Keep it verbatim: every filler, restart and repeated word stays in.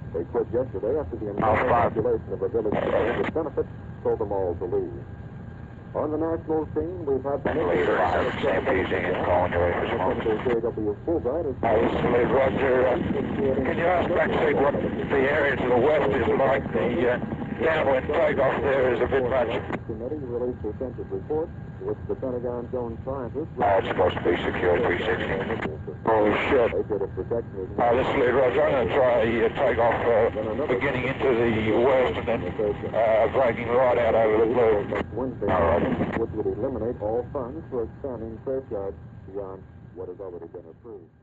They quit yesterday after the Alpha five. population of a village with benefits told them all to leave. On the national scene, we've had the Lead five, Sam Peasing and calling you ready for smoke. J W Fulbright is Uh, this is Lead Roger. Uh, can you ask Backseat what the area to the west is like? The uh, downwind takeoff there is a bit much. Committee released a census report, which the Pentagon Jones scientists... Uh, it's supposed to be secure three sixty. Holy shit. Uh, this is Lead Roger. I'm going to try uh, takeoff uh, beginning into the west and then uh, breaking right out over the blue. All right. Which would eliminate all funds for expanding crayfish yards beyond what has already been approved.